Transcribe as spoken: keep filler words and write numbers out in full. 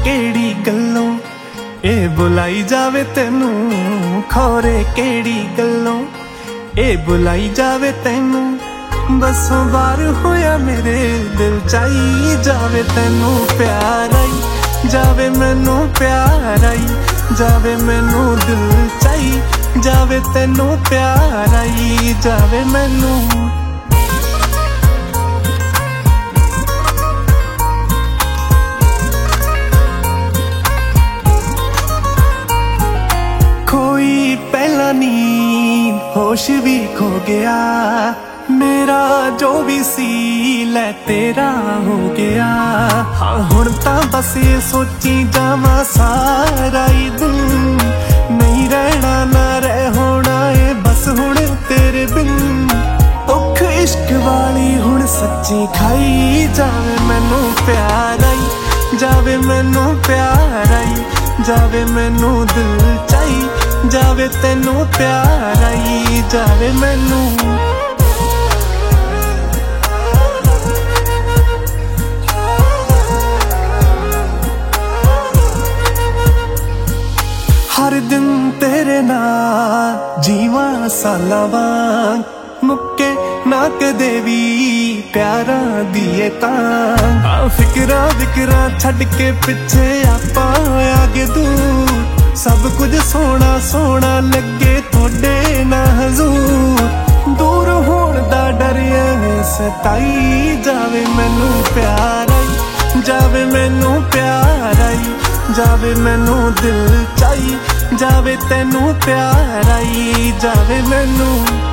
केड़ी गल्लों ए बुलाई जावे तेनू, खौरे केड़ी गल्लों ए बुलाई जावे तेनू। बसों बार होया मेरे दिल चाई जावे तेनू, प्यार आई जावे मैनू, प्यार आई जावे मैनू, दिल चाई जावे तेनू, प्यार आई जावे मैनू। कोई पहला नींद होश भी खो गया, मेरा जो भी सी लै तेरा हो गया। हाँ हुण तां बस ये सोची जावां सारा ही दिन, नहीं रहना ना रह होना है बस हुण तेरे बिन। भुख इश्क वाली हुण सच्ची खाई जावे मैनू, प्यार आई जावे मैनू, प्यार आई जावे मैनू, दिल चाई जावे तेनू, प्यार आई जावे मैनू। हर दिन तेरे नाल जीवा सालां वांग, मुक्के ना कदे वी प्यारा दिए तां। फिकरा विकरा छड़ के पिछे आपां आगे दूर, सब कुछ सोना सोना लगे थोड़े ना हजूर। दूर होण दा डर एवें सताई जावे मैनू, प्यार आई जावे मैनू, प्यार आई जावे मैनू, दिल चाई जावे तेनू, प्यार आई जावे मैनू।